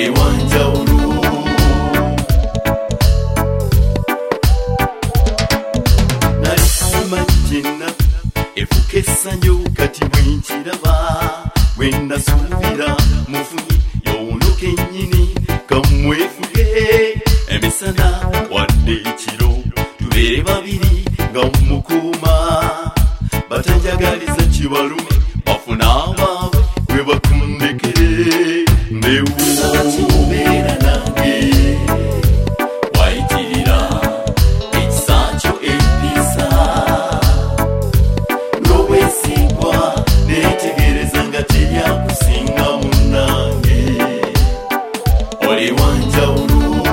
oli wanjawulo. Nali simanjena efuka essanyu kati bwenkiraba bwe nasuubira mufunyi y'ono kennyini kamwefuge emisana wadde ekiro tubeere babiri nga mukuuma batanjagaliza kibalume bafuna abaabwe bwe bakundekere ndewo kimubeera nange wayitirira ekisa kyo empisa n'obwesigwa neetegereza nga teryakusinga munnange oli wanjawulo.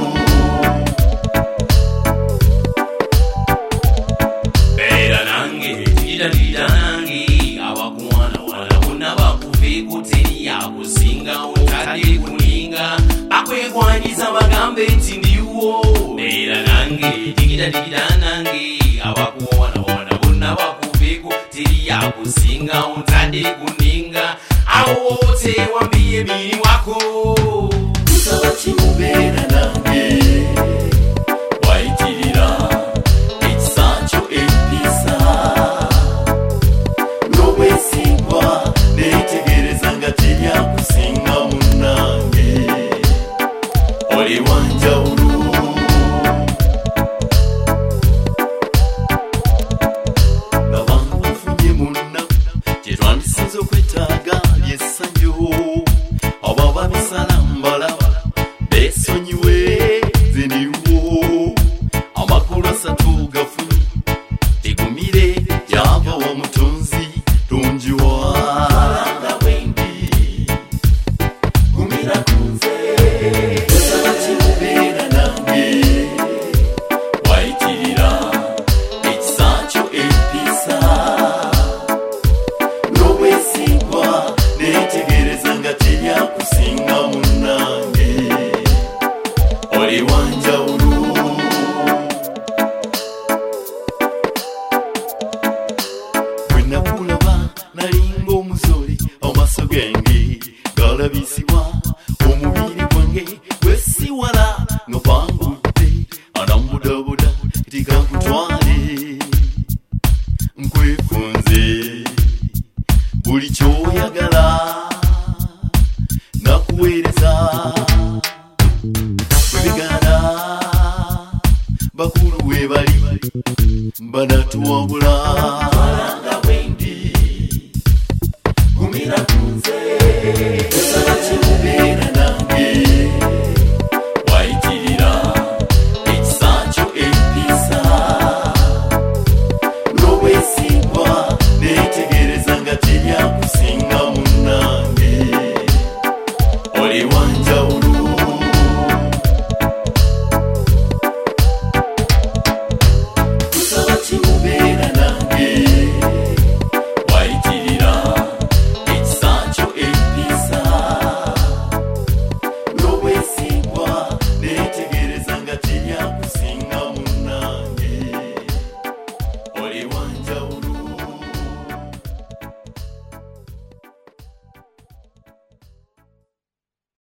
beera nange tiririra nange abakuwanawana bonna bakuveeko teryakusingawo tadde kuninga bakwegwanyiza bagambe nti ndiwo. beera nange tiririra nange abakuwanawana bonna bakuveeko teryakusingawo tadde kuninga awo tewambiye miriwako. kusaba kimubeera nange wayitirira ekisa kyo empisa n'obwesigwa neetegereza nga teryakusinga munnange oli wanjawulo. nga bankufunye munna kyetwandisinza okwetaaga lyessanyu aba babisala mbalaba beesonyiwe ziniwo amakulu 3 gafunye tegumire gyava wa mutonzi tunjiwa alanga bwendi gumira kunze kusaba kimubeera nange wayitirira ekisa kyo empisa n'obwesigwa neetegereza nga teryakusinga munnange oli wanjawulo. bwe nakulaba nalinga omuzole amaaso genge galabisibwa omubiri gwange gwesiwala nga bangudde anamudabuda tikankutwale nkwefunze buli kyoyagala nakuweereza bwebigana bakulu we bali banatuwabula.